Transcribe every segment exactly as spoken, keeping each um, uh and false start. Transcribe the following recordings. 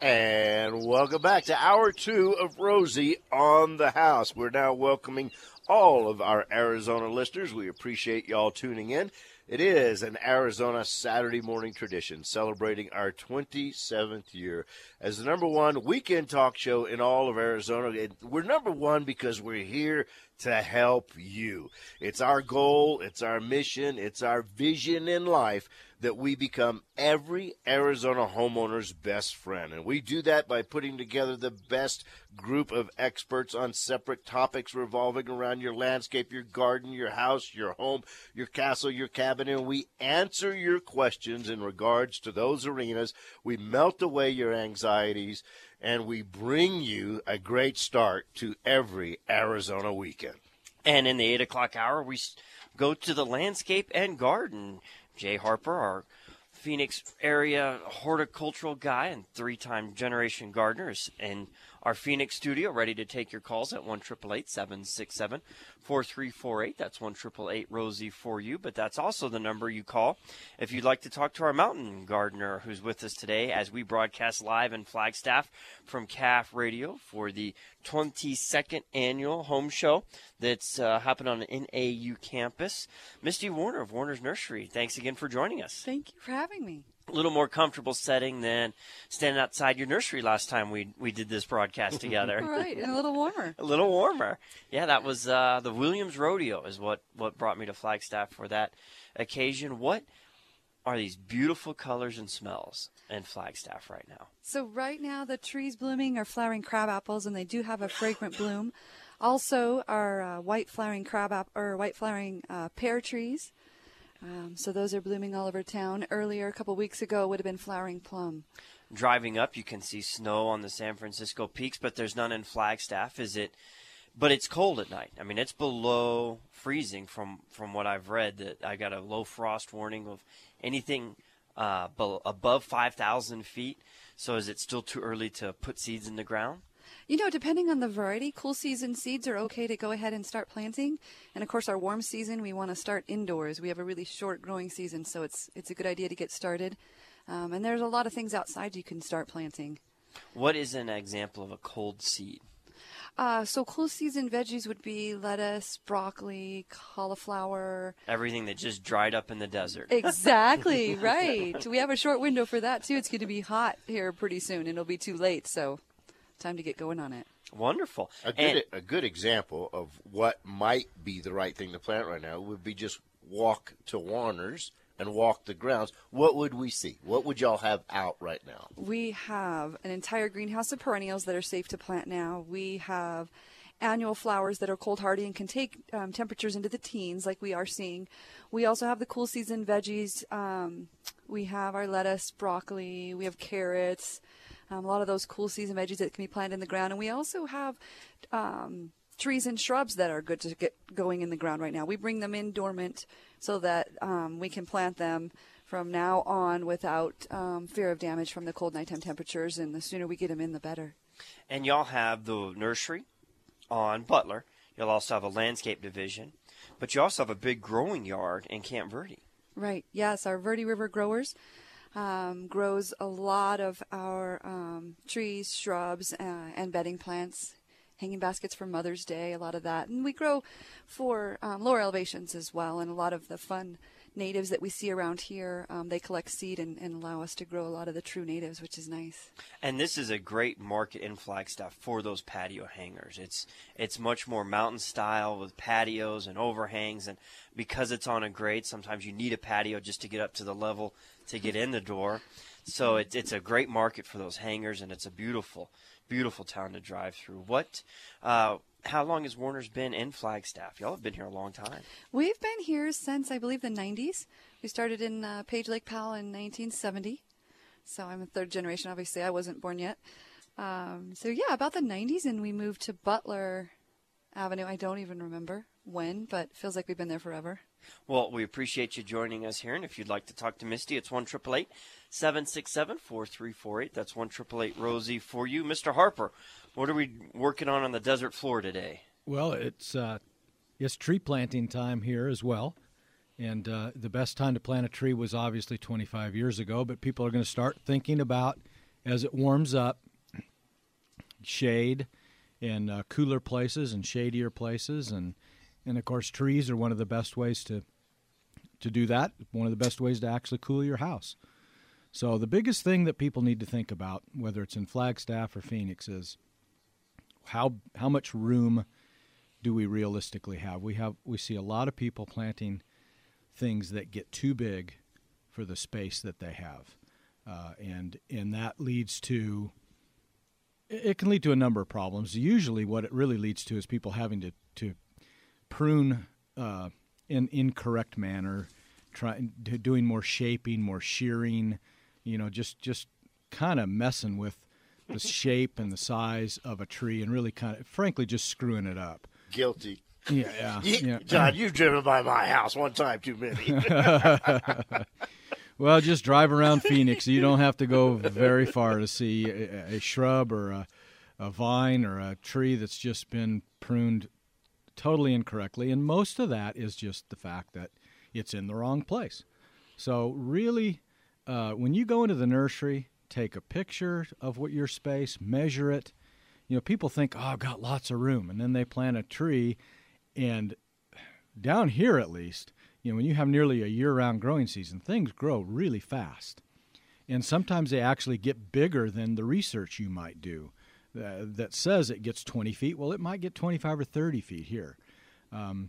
And welcome back to hour two of Rosie on the House. We're now welcoming all of our Arizona listeners. We appreciate y'all tuning in. It is an Arizona Saturday morning tradition celebrating our twenty-seventh year as the number one weekend talk show in all of Arizona. We're number one because we're here to help you. It's our goal, it's our mission, it's our vision in life that we become every Arizona homeowner's best friend. And we do that by putting together the best group of experts on separate topics revolving around your landscape, your garden, your house, your home, your castle, your cabin. And we answer your questions in regards to those arenas. We melt away your anxieties, and we bring you a great start to every Arizona weekend. And in the eight o'clock hour, we go to the landscape and garden. Jay Harper, our Phoenix area horticultural guy and three-time generation gardener, is in our Phoenix studio ready to take your calls at one eight eight eight, seven six seven, four three four eight. That's one eight eight eight, Rosie for you, but that's also the number you call if you'd like to talk to our mountain gardener who's with us today as we broadcast live in Flagstaff from C A F Radio for the twenty-second annual home show that's uh, happening on the N A U campus. Misty Warner of Warner's Nursery, thanks again for joining us. Thank you for having me. A little more comfortable setting than standing outside your nursery last time we we did this broadcast together. Right, and a little warmer. A little warmer. Yeah, that was uh, the Williams Rodeo is what, what brought me to Flagstaff for that occasion. What are these beautiful colors and smells in Flagstaff right now? So right now the trees blooming are flowering crab apples, and they do have a fragrant bloom. Also, our uh, white flowering crab app or white flowering uh, pear trees. Um, so those are blooming all over town. Earlier, a couple weeks ago, would have been flowering plum. Driving up, you can see snow on the San Francisco peaks, but there's none in Flagstaff. Is it? But it's cold at night. I mean, it's below freezing from, from what I've read. That I got a low frost warning of anything uh, above five thousand feet. So is it still too early to put seeds in the ground? You know, depending on the variety, cool season seeds are okay to go ahead and start planting. And, of course, our warm season, we want to start indoors. We have a really short growing season, so it's it's a good idea to get started. Um, and there's a lot of things outside you can start planting. What is an example of a cold seed? Uh, so cool season veggies would be lettuce, broccoli, cauliflower. Everything that just dried up in the desert. Exactly, right. We have a short window for that, too. It's going to be hot here pretty soon, and it'll be too late, so time to get going on it. Wonderful. A good, a good example of what might be the right thing to plant right now would be just walk to Warner's and walk the grounds. What would we see? What would y'all have out right now? We have an entire greenhouse of perennials that are safe to plant now. We have annual flowers that are cold hardy and can take um, temperatures into the teens like we are seeing. We also have the cool season veggies. Um, we have our lettuce, broccoli. We have carrots. Um, a lot of those cool season veggies that can be planted in the ground. And we also have um, trees and shrubs that are good to get going in the ground right now. We bring them in dormant so that um, we can plant them from now on without um, fear of damage from the cold nighttime temperatures. And the sooner we get them in, the better. And y'all have the nursery on Butler. You'll also have a landscape division. But you also have a big growing yard in Camp Verde. Right. Yes, our Verde River growers. Um, grows a lot of our um, trees, shrubs, uh, and bedding plants, hanging baskets for Mother's Day, a lot of that. And we grow for um, lower elevations as well, and a lot of the fun natives that we see around here, um, they collect seed and, and allow us to grow a lot of the true natives, which is nice. And this is a great market in Flagstaff for those patio hangers. It's it's much more mountain style with patios and overhangs, and because it's on a grade, sometimes you need a patio just to get up to the level to get in the door. So it, it's a great market for those hangers, and it's a beautiful, beautiful town to drive through. What, uh, how long has Warner's been in Flagstaff? Y'all have been here a long time. We've been here since, I believe, the nineties. We started in uh, Page Lake Powell in nineteen seventy. So I'm a third generation, obviously. I wasn't born yet. Um, so, yeah, about the nineties, and we moved to Butler Avenue. I don't even remember when, but it feels like we've been there forever. Well, we appreciate you joining us here, and if you'd like to talk to Misty, it's one eight eight eight, seven six seven, four three four eight. That's one eight eight eight, Rosie for you. Mister Harper, what are we working on on the desert floor today? Well, it's uh, it's tree planting time here as well, and uh, the best time to plant a tree was obviously twenty-five years ago, but people are going to start thinking about as it warms up, shade in uh, cooler places and shadier places, and and of course trees are one of the best ways to to do that. One of the best ways to actually cool your house. So the biggest thing that people need to think about, whether it's in Flagstaff or Phoenix, is how how much room do we realistically have? We have we see a lot of people planting things that get too big for the space that they have, uh, and and that leads to it can lead to a number of problems. Usually, what it really leads to is people having to to prune uh, in incorrect manner, trying doing more shaping, more shearing, you know, just just kind of messing with the shape and the size of a tree, and really kind of, frankly, just screwing it up. Guilty. Yeah, yeah, You- yeah. John, you've driven by my house one time too many. Well, just drive around Phoenix. You don't have to go very far to see a, a shrub or a, a vine or a tree that's just been pruned totally incorrectly. And most of that is just the fact that it's in the wrong place. So really, uh, when you go into the nursery, take a picture of what your space, measure it. You know, people think, oh, I've got lots of room. And then they plant a tree. And down here, at least, you know, when you have nearly a year-round growing season, things grow really fast. And sometimes they actually get bigger than the research you might do uh, that says it gets twenty feet. Well, it might get twenty-five or thirty feet here. Um,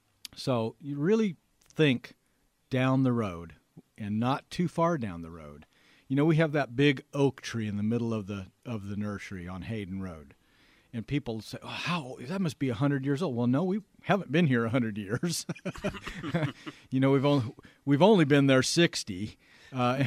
so you really think down the road and not too far down the road. You know, we have that big oak tree in the middle of the of the nursery on Hayden Road. And people say, oh, how, that must be one hundred years old. Well, no, we haven't been here one hundred years. You know, we've only, we've only been there sixty. Uh,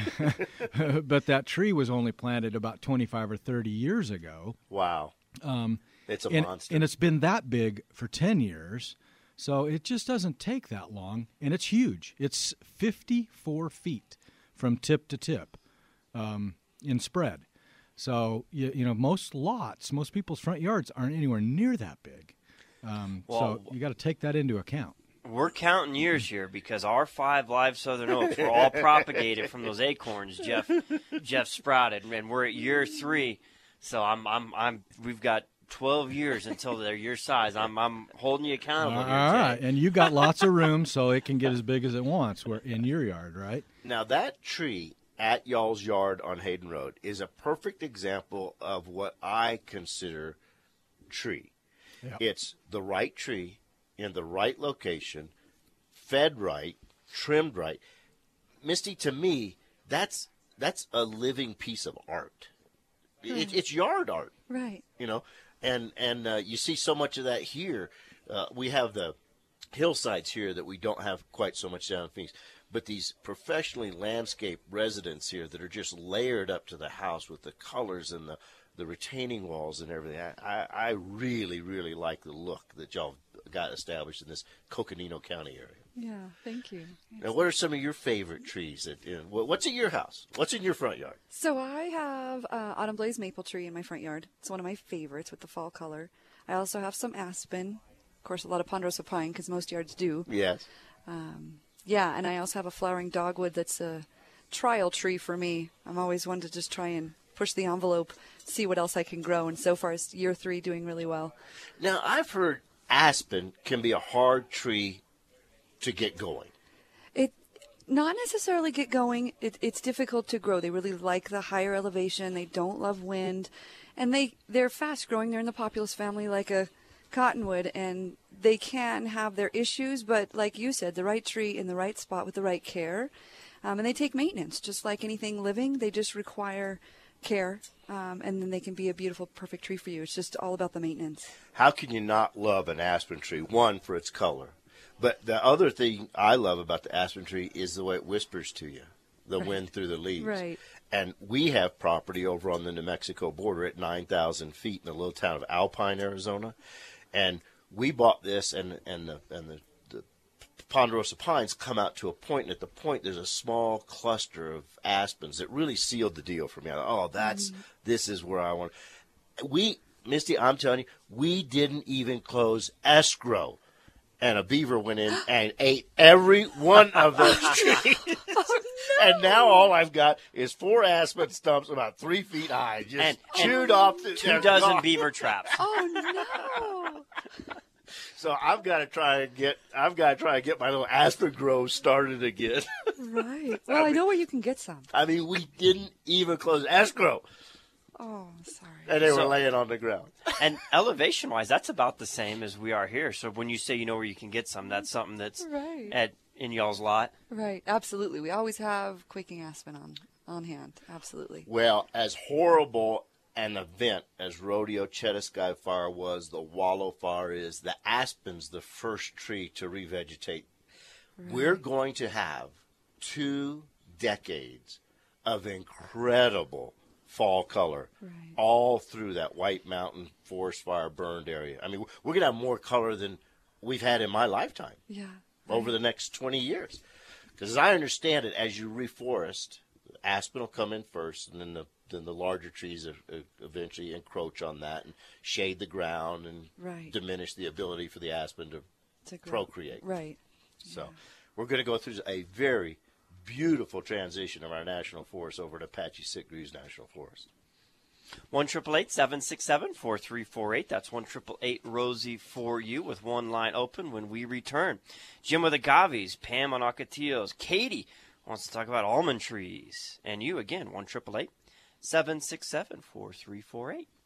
but that tree was only planted about twenty-five or thirty years ago. Wow. Um, It's a and, monster. and it's been that big for ten years. So it just doesn't take that long. And it's huge. It's fifty-four feet from tip to tip um, in spread. So, you, you know, most lots, most people's front yards aren't anywhere near that big. Um, Well, so you got to take that into account. We're counting years here because our five live Southern Oaks were all propagated from those acorns Jeff Jeff sprouted, and we're at year three. So I'm I'm I'm we've got twelve years until they're your size. I'm I'm holding you accountable All here, right. Jay. And you got lots of room, so it can get as big as it wants where, in your yard, right? Now, that tree at y'all's yard on Hayden Road is a perfect example of what I consider tree. Yeah. It's the right tree in the right location, fed right, trimmed right. Misty, to me, that's that's a living piece of art. It, it's yard art, Right. you know, and and uh, you see so much of that here. Uh, we have the hillsides here that we don't have quite so much down in Phoenix. But these professionally landscaped residents here that are just layered up to the house with the colors and the, the retaining walls and everything, I, I really, really like the look that y'all got established in this Coconino County area. Yeah, thank you. Now, what are some of your favorite trees? That, you know, what's in your house? What's in your front yard? So I have uh, Autumn Blaze maple tree in my front yard. It's one of my favorites with the fall color. I also have some aspen. Of course, a lot of ponderosa pine because most yards do. Yes. Um, yeah, and I also have a flowering dogwood that's a trial tree for me. I'm always one to just try and push the envelope, see what else I can grow. And so far, it's year three doing really well. Now, I've heard aspen can be a hard tree to get going. It not necessarily get going. It, it's difficult to grow. They really like the higher elevation. They don't love wind, and they they're fast growing. They're in the populus family like a cottonwood, and they can have their issues. But like you said, the right tree in the right spot with the right care, um, and they take maintenance just like anything living. They just require care, um, and then they can be a beautiful, perfect tree for you. It's just all about the maintenance. How can you not love an aspen tree? One, for its color. But the other thing I love about the aspen tree is the way it whispers to you, the Right. wind through the leaves. Right. And we have property over on the New Mexico border at nine thousand feet in the little town of Alpine, Arizona. And we bought this, and, and, the, and the, the ponderosa pines come out to a point, and at the point there's a small cluster of aspens that really sealed the deal for me. I thought, oh, that's, mm. this is where I want. We, Misty, I'm telling you, we didn't even close escrow. and a beaver went in and ate every one of those trees. Oh, no. And now all I've got is four aspen stumps about three feet high, just And- chewed and off. The, Two they're dozen gone. beaver traps. Oh no! So I've got to try and get. I've got to try and get my little aspen grove started again. Right. Well, I know where you can get some. I mean, we didn't even close escrow, Oh, sorry. and they were So- laying on the ground. And elevation wise, that's about the same as we are here. So when you say you know where you can get some, that's something that's Right. at in y'all's lot. Right. Absolutely. We always have quaking aspen on on hand. Absolutely. Well, as horrible an event as Rodeo Chetasky Fire was, the Wallow Fire is, the aspen's the first tree to revegetate. We're going to have two decades of incredible fall color Right. all through that White Mountain Forest Fire burned area. I mean, we're going to have more color than we've had in my lifetime Yeah. over the next twenty years. Because as I understand it, as you reforest, aspen will come in first, and then the then the larger trees uh, uh, eventually encroach on that and shade the ground and Right. diminish the ability for the aspen to To grow. procreate. Right. So we're going to go through a very beautiful transition of our national forest over to Apache Sitgreaves National Forest. One triple eight seven six seven four three four eight. That's one triple eight Rosie for you with one line open when we return. Jim with agaves, Pam on ocotillos, Katie wants to talk about almond trees, and you again one triple eight seven six seven four three four eight.